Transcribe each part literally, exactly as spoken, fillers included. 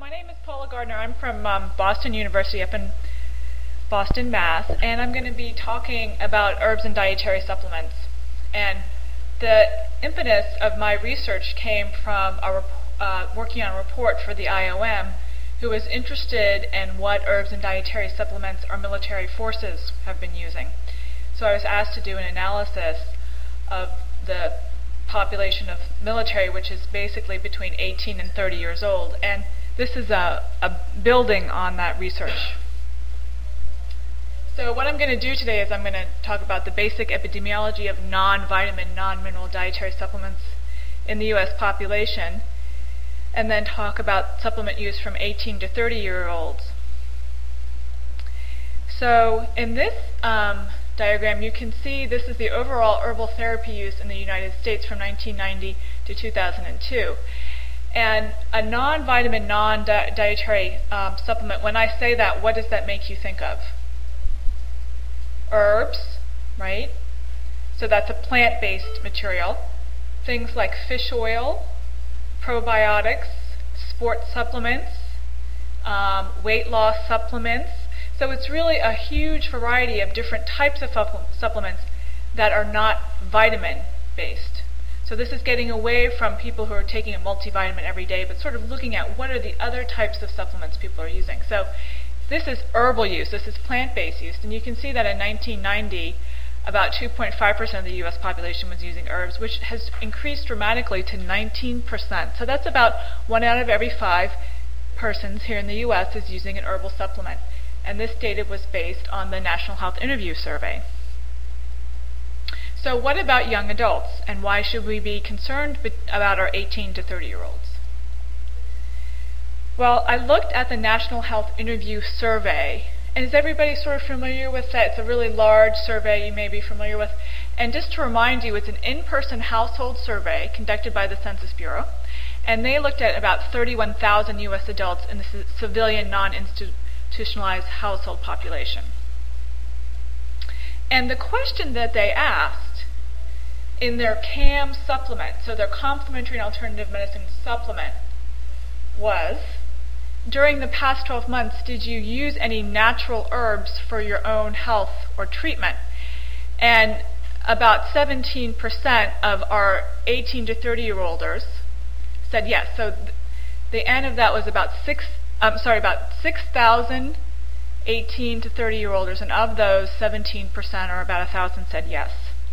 my name is Paula Gardner. I'm from um, Boston University up in Boston, Mass. And I'm going to be talking about herbs and dietary supplements. And the impetus of my research came from a rep- uh, working on a report for the I O M, who was interested in what herbs and dietary supplements our military forces have been using. So I was asked to do an analysis of the population of military, which is basically between eighteen and thirty years old. And this is a, a building on that research. So what I'm going to do today is I'm going to talk about the basic epidemiology of non-vitamin, non-mineral dietary supplements in the U S population, and then talk about supplement use from eighteen to thirty year olds. So in this um, diagram, you can see this is the overall herbal therapy use in the United States from nineteen ninety to two thousand two. And a non-vitamin, non-dietary um, supplement, when I say that, what does that make you think of? Herbs, right? So that's a plant-based material. Things like fish oil, probiotics, sports supplements, um, weight loss supplements. So it's really a huge variety of different types of supplements that are not vitamin-based. So this is getting away from people who are taking a multivitamin every day, but sort of looking at what are the other types of supplements people are using. So this is herbal use, this is plant-based use, and you can see that in nineteen ninety, about two point five percent of the U S population was using herbs, which has increased dramatically to nineteen percent. So that's about one out of every five persons here in the U S is using an herbal supplement. And this data was based on the National Health Interview Survey. So what about young adults, and why should we be concerned be- about our eighteen to thirty year olds? Well, I looked at the National Health Interview Survey, and is everybody sort of familiar with that? It's a really large survey you may be familiar with. And just to remind you, it's an in-person household survey conducted by the Census Bureau, and they looked at about thirty-one thousand U S adults in the c- civilian non-institutionalized household population. And the question that they asked in their C A M supplement, so their complementary and alternative medicine supplement, was, during the past twelve months, did you use any natural herbs for your own health or treatment? And about seventeen percent of our eighteen to thirty year olders said yes. So th- the N of that was about six, I'm sorry, about six thousand eighteen to thirty year olders, and of those, seventeen percent, or about one thousand, said yes.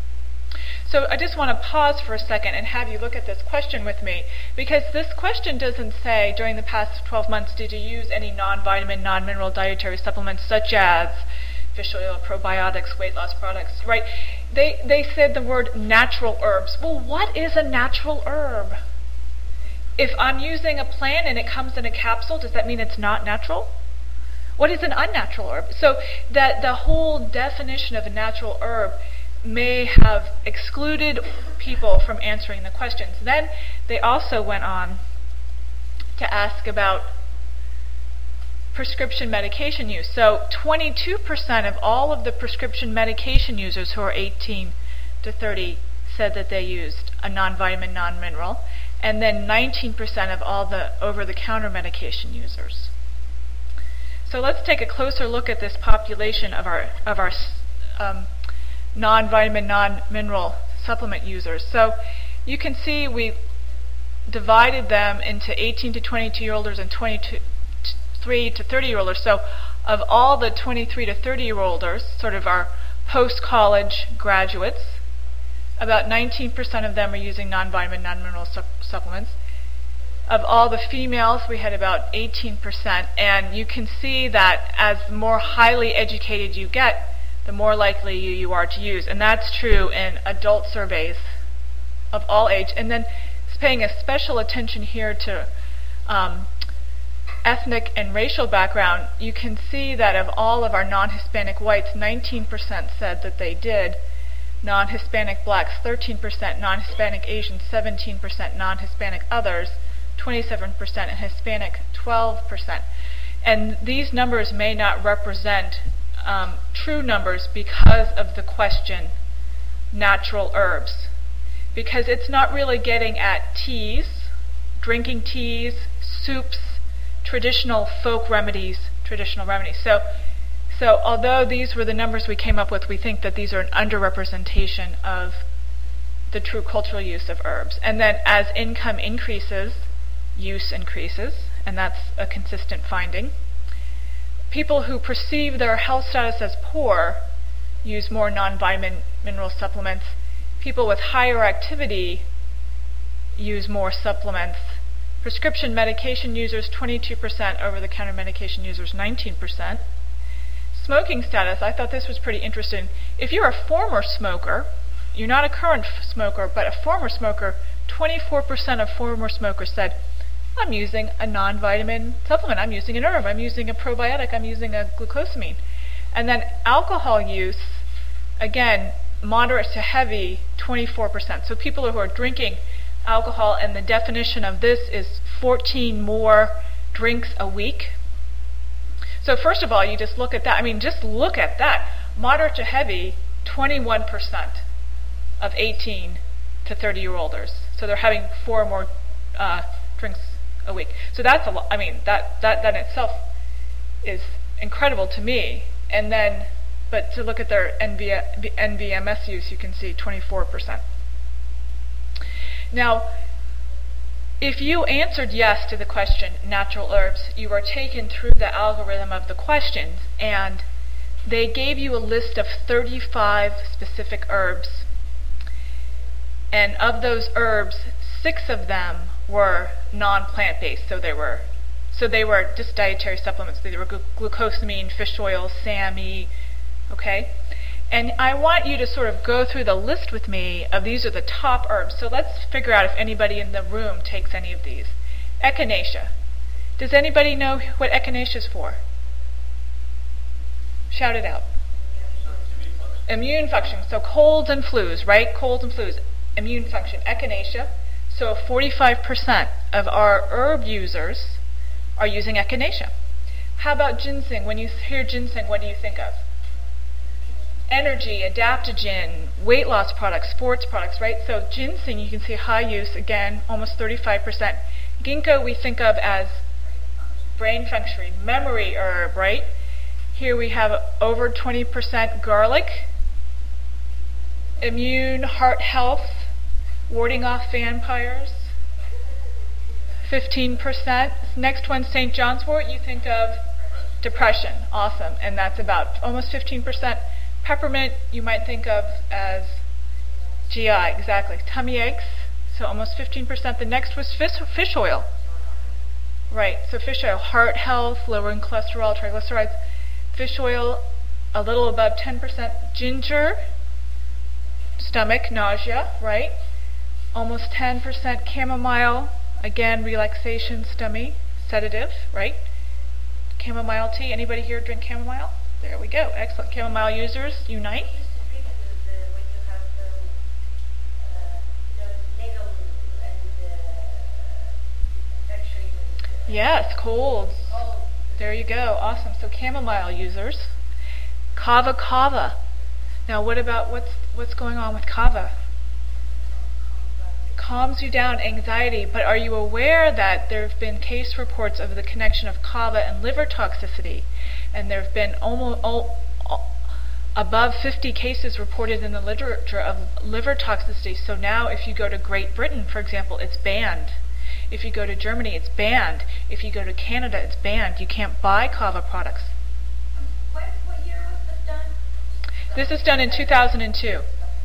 So I just want to pause for a second and have you look at this question with me, because this question doesn't say, during the past twelve months, did you use any non-vitamin, non-mineral dietary supplements such as fish oil, probiotics, weight loss products, right? They, they said the word natural herbs. Well, what is a natural herb? If I'm using a plant and it comes in a capsule, does that mean it's not natural? What is an unnatural herb? So that the whole definition of a natural herb may have excluded people from answering the questions. Then they also went on to ask about prescription medication use. So twenty-two percent of all of the prescription medication users who are eighteen to thirty said that they used a non-vitamin, non-mineral, and then nineteen percent of all the over-the-counter medication users. So let's take a closer look at this population of our of our um, non-vitamin, non-mineral supplement users. So you can see we divided them into eighteen to twenty-two year olders and twenty-three to thirty year olders. So of all the twenty-three to thirty year olders, sort of our post-college graduates, about nineteen percent of them are using non-vitamin, non-mineral su- supplements. Of all the females, we had about eighteen percent, and you can see that as the more highly educated you get, the more likely you, you are to use. And that's true in adult surveys of all age. And then paying a special attention here to um, ethnic and racial background, you can see that of all of our non-Hispanic whites, nineteen percent said that they did. Non-Hispanic blacks, thirteen percent. Non-Hispanic Asians, seventeen percent. Non-Hispanic others, twenty-seven percent. And Hispanic, twelve percent. And these numbers may not represent Um, true numbers because of the question, natural herbs. Because it's not really getting at teas, drinking teas, soups, traditional folk remedies, traditional remedies. So, so although these were the numbers we came up with, we think that these are an underrepresentation of the true cultural use of herbs. And then as income increases, use increases, and that's a consistent finding. People who perceive their health status as poor use more non-vitamin mineral supplements. People with higher activity use more supplements. Prescription medication users, twenty-two percent. Over-the-counter medication users, nineteen percent. Smoking status, I thought this was pretty interesting. If you're a former smoker, you're not a current f- smoker, but a former smoker, twenty-four percent of former smokers said, I'm using a non-vitamin supplement, I'm using an herb, I'm using a probiotic, I'm using a glucosamine. And then alcohol use, again, moderate to heavy, twenty-four percent. So people who are drinking alcohol, and the definition of this is fourteen more drinks a week. So first of all, you just look at that. I mean, just look at that. Moderate to heavy, twenty-one percent of eighteen to thirty-year-olders. So they're having four more uh, drinks a week. So that's a lot. I mean, that, that, that in itself is incredible to me. And then, but to look at their N V M S use, you can see twenty-four percent. Now, if you answered yes to the question, natural herbs, you are taken through the algorithm of the questions, and they gave you a list of thirty-five specific herbs. And of those herbs, six of them were non-plant-based, so they were so they were just dietary supplements. They were glu- glucosamine, fish oil, S A M E, okay? And I want you to sort of go through the list with me of these are the top herbs. So let's figure out if anybody in the room takes any of these. Echinacea. Does anybody know what echinacea is for? Shout it out. Immune function. So colds and flus, right? Colds and flus. Immune function. Echinacea. So forty-five percent of our herb users are using echinacea. How about ginseng? When you hear ginseng, what do you think of? Energy, adaptogen, weight loss products, sports products, right? So ginseng, you can see high use, again, almost thirty-five percent. Ginkgo we think of as brain function, memory herb, right? Here we have over twenty percent garlic, immune, heart health, warding off vampires, fifteen percent. Next one, Saint John's wort, you think of depression, awesome, and that's about almost fifteen percent. Peppermint, you might think of as G I, exactly. Tummy aches, so almost fifteen percent. The next was fish, fish oil. Right, so fish oil, heart health, lowering cholesterol, triglycerides. Fish oil, a little above ten percent. Ginger, stomach, nausea, right? Almost ten percent. Chamomile, again, relaxation, stomach, sedative, right? Chamomile tea, anybody here drink chamomile? There we go. Excellent. Chamomile users, unite. Yes, colds. There you go. Awesome. So chamomile users. Kava kava. Now what about what's what's going on with kava? Calms you down, anxiety, but are you aware that there have been case reports of the connection of kava and liver toxicity? And there have been almost all, all, above fifty cases reported in the literature of liver toxicity. So now if you go to Great Britain, for example, it's banned. If you go to Germany, it's banned. If you go to Canada, it's banned. You can't buy kava products. Um, what, what year was this done? This is done in two thousand two.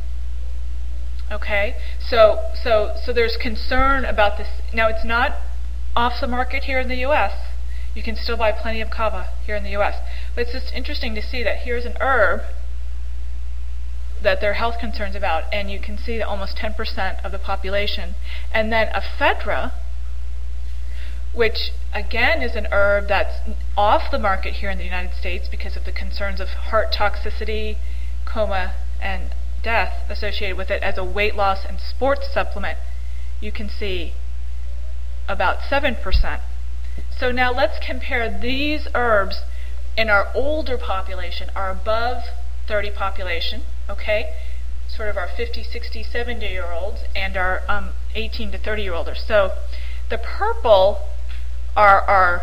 Okay, so so so there's concern about this. Now it's not off the market here in the U S. You can still buy plenty of kava here in the U S. But it's just interesting to see that here's an herb that there are health concerns about, and you can see that almost ten percent of the population. And then ephedra, which again is an herb that's off the market here in the United States because of the concerns of heart toxicity, coma, and death associated with it as a weight loss and sports supplement. You can see about seven percent. So now let's compare these herbs in our older population, our above thirty population, okay? Sort of our fifty, sixty, seventy year olds and our um, eighteen to thirty year olders. So the purple are our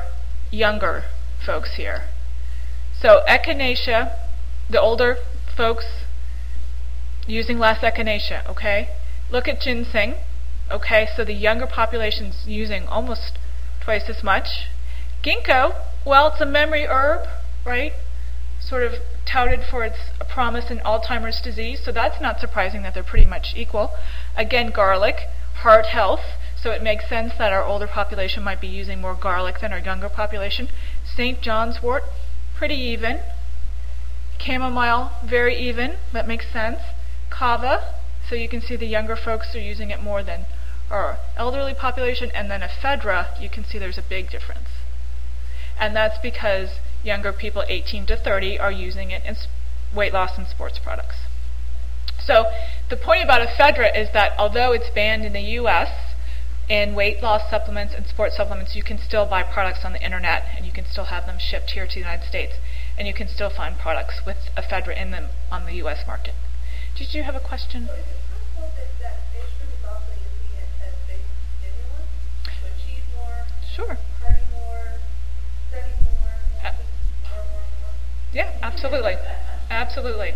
younger folks here. So echinacea, the older folks using less echinacea, okay? Look at ginseng, okay? So the younger population's using almost twice as much. Ginkgo, well, it's a memory herb, right? Sort of touted for its promise in Alzheimer's disease, so that's not surprising that they're pretty much equal. Again, garlic, heart health, so it makes sense that our older population might be using more garlic than our younger population. Saint John's wort, pretty even. Chamomile, very even, that makes sense. Kava, so you can see the younger folks are using it more than our elderly population, and then ephedra, you can see there's a big difference. And that's because younger people eighteen to thirty are using it in weight loss and sports products. So the point about ephedra is that although it's banned in the U S in weight loss supplements and sports supplements, you can still buy products on the internet and you can still have them shipped here to the United States, and you can still find products with ephedra in them on the U S market. Did you have a question? So is it possible that that estrogen is also using it as basic stimulant to achieve more, Sure. party more, study more, more, Uh, more, more, more? Yeah, absolutely. Absolutely.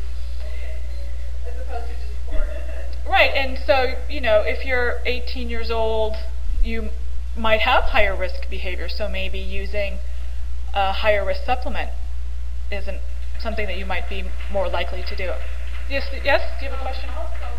As opposed to just for Right, and so, you know, if you're eighteen years old, you might have higher risk behavior, so maybe using a higher risk supplement isn't something that you might be more likely to do. Yes, yes, do you have a question?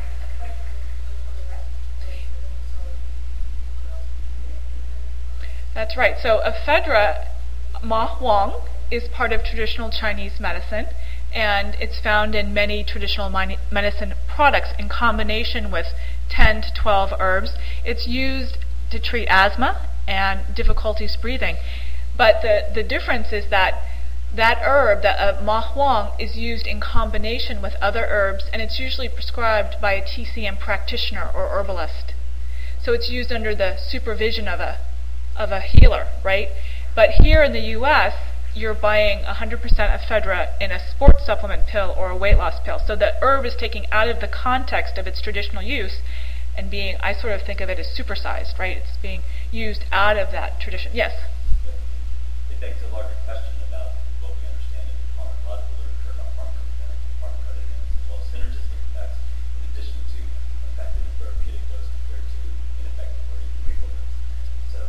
That's right. So ephedra, ma huang, is part of traditional Chinese medicine, and it's found in many traditional mani- medicine products in combination with ten to twelve herbs. It's used to treat asthma and difficulties breathing. But the, the difference is that that herb, that uh, ma huang, is used in combination with other herbs, and it's usually prescribed by a T C M practitioner or herbalist. So it's used under the supervision of a of a healer, right? But here in the U S, you're buying one hundred percent ephedra in a sports supplement pill or a weight loss pill. So the herb is taken out of the context of its traditional use and being, I sort of think of it as supersized, right? It's being used out of that tradition. Yes? It begs a larger question about what we understand in pharmacological literature about pharmacodynamics, as well as synergistic effects, in addition to effective and therapeutic dose compared to ineffective or even lethal dose. So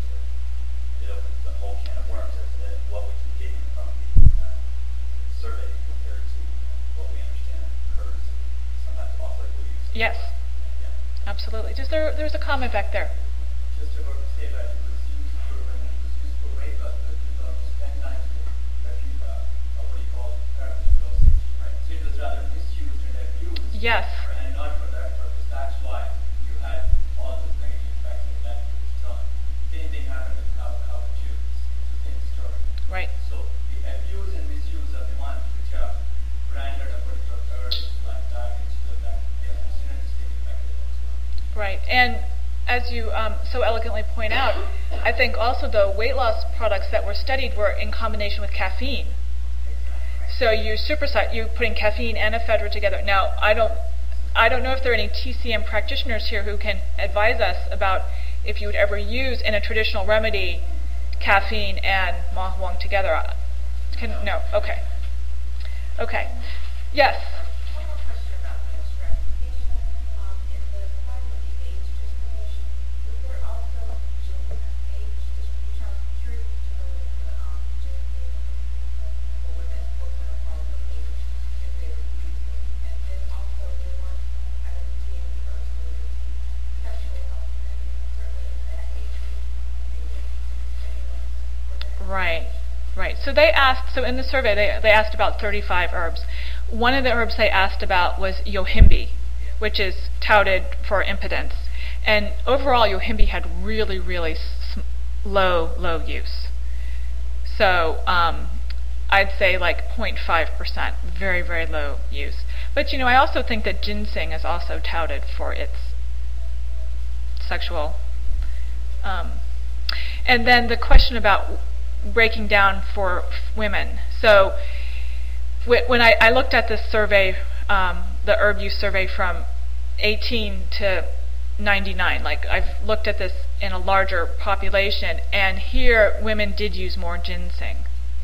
it opens the whole can of worms as to what we can gain from the uh, survey compared to what we understand occurs sometimes off-label use. Yes, Yeah. absolutely. Just there, there's a comment back there. Just about to say that it was used for when it was used for weight loss, but it was almost ten times what you uh, what do you call therapeutic dosage. Right. So it was rather misused and abused. Yes. And not for that purpose. That's why you had all those negative effects and that was done. Same thing happened with cow cow too. It's the same story. Right. So the abuse and misuse are the ones which are branded a particular herbs like that and so that they have a synergistic effect with those ones. Right, and as you um, so elegantly point out, I think also the weight loss products that were studied were in combination with caffeine. So you superside, you're putting caffeine and ephedra together. Now, I don't, I don't know if there are any T C M practitioners here who can advise us about if you would ever use in a traditional remedy caffeine and ma huang together. Can, no, okay, okay, yes. One more question about the stratification. Um, in the slide with the age distribution, was there also gender age distribution? I was curious to know if the um, ginseng for women postmenopausal age, if they were using, and then also there weren't, I didn't see any herbs related to sexual health, and certainly at that age group, they were using stimulants for that. Right, right. So they asked, so in the survey, they, they asked about thirty-five herbs. One of the herbs they asked about was yohimbe, which is touted for impotence. And overall, yohimbe had really, really sm- low, low use. So um, I'd say like zero point five percent, very, very low use. But, you know, I also think that ginseng is also touted for its sexual. Um, and then the question about breaking down for f- women. So wh- when I, I looked at this survey, um, the herb use survey from eighteen to ninety-nine, like I've looked at this in a larger population, and here women did use more ginseng.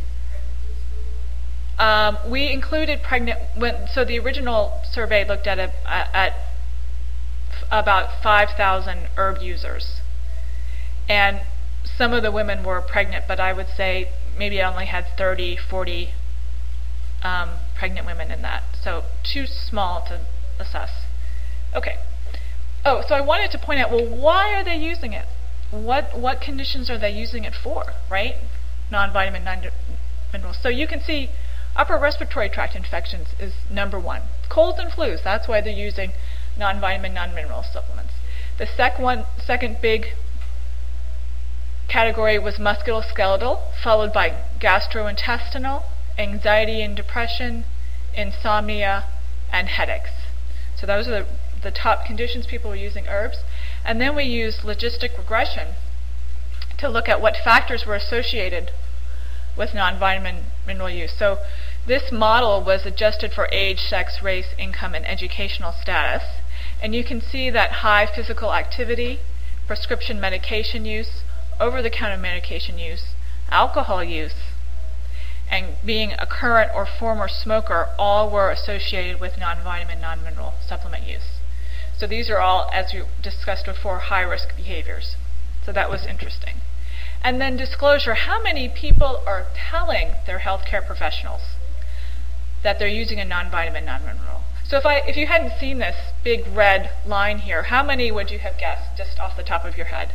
Um, we included pregnant, when, so the original survey looked at, a, at f- about five thousand herb users. And some of the women were pregnant, but I would say maybe I only had thirty, forty um, pregnant women in that. So too small to assess. Okay. Oh, so I wanted to point out, well, why are they using it? What what conditions are they using it for, right? Non-vitamin, non-minerals. So you can see upper respiratory tract infections is number one. Colds and flus, that's why they're using non-vitamin, non-mineral supplements. The sec one, second big category was musculoskeletal, followed by gastrointestinal, anxiety and depression, insomnia, and headaches. So those are the, the top conditions people were using herbs. And then we used logistic regression to look at what factors were associated with non-vitamin mineral use. So this model was adjusted for age, sex, race, income, and educational status. And you can see that high physical activity, prescription medication use, over-the-counter medication use, alcohol use, and being a current or former smoker all were associated with non-vitamin, non-mineral supplement use. So these are all, as we discussed before, high-risk behaviors. So that was interesting. And then disclosure, how many people are telling their healthcare professionals that they're using a non-vitamin, non-mineral? So if I, if you hadn't seen this big red line here, how many would you have guessed just off the top of your head?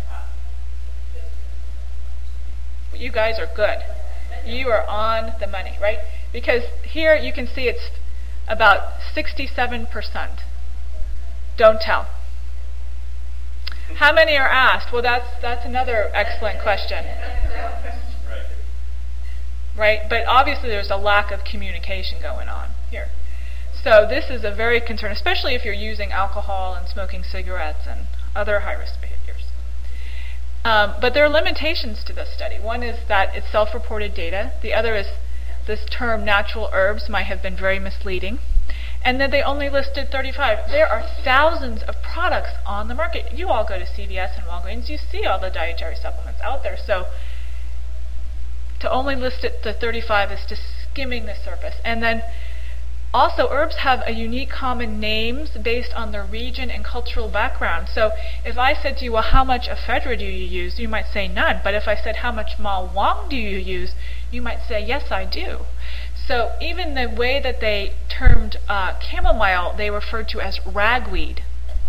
You guys are good. You are on the money, right? Because here you can see it's about sixty-seven percent. Don't tell. How many are asked? Well, that's that's another excellent question. Right. Right? But obviously there's a lack of communication going on here. So this is a very concern, especially if you're using alcohol and smoking cigarettes and other high-risk behaviors. Um, but there are limitations to this study. One is that it's self-reported data. The other is this term natural herbs might have been very misleading. And then they only listed thirty-five. There are thousands of products on the market. You all go to C V S and Walgreens, you see all the dietary supplements out there. So to only list it to thirty-five is just skimming the surface. And then also herbs have a unique common names based on their region and cultural background. So if I said to you, well, how much ephedra do you use? You might say none. But if I said, how much ma wang do you use? You might say, yes, I do. So even the way that they termed uh, chamomile, they referred to as ragweed.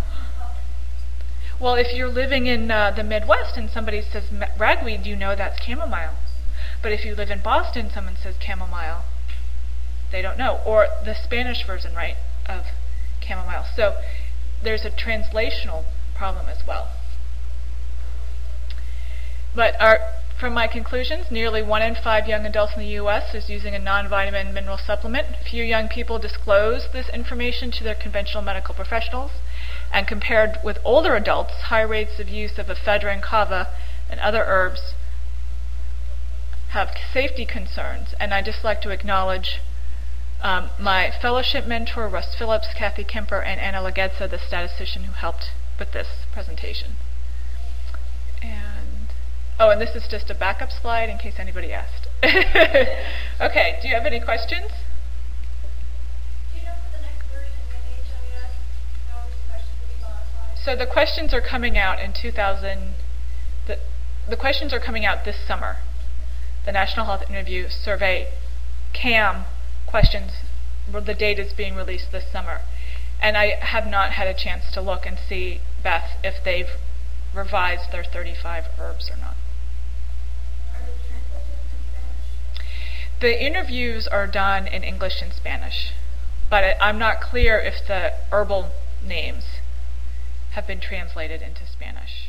Well, if you're living in uh, the Midwest and somebody says ragweed, you know that's chamomile. But if you live in Boston, someone says chamomile, they don't know. Or the Spanish version, right, of chamomile. So there's a translational problem as well. But our From my conclusions, nearly one in five young adults in the U S is using a non-vitamin mineral supplement. Few young people disclose this information to their conventional medical professionals. And compared with older adults, high rates of use of ephedra and kava and other herbs have safety concerns. And I'd just like to acknowledge um, my fellowship mentor, Russ Phillips, Kathy Kemper, and Anna Legedza, the statistician who helped with this presentation. And oh, and this is just a backup slide in case anybody asked. Okay, do you have any questions? Do you know for the next version of N H W S how these questions will be modified? So the questions are coming out in two thousand. The, the questions are coming out this summer. The National Health Interview Survey, C A M questions, the data is being released this summer. And I have not had a chance to look and see, Beth, if they've revised their thirty-five herbs or not. Are they translated in Spanish? The interviews are done in English and Spanish, but I, I'm not clear if the herbal names have been translated into Spanish.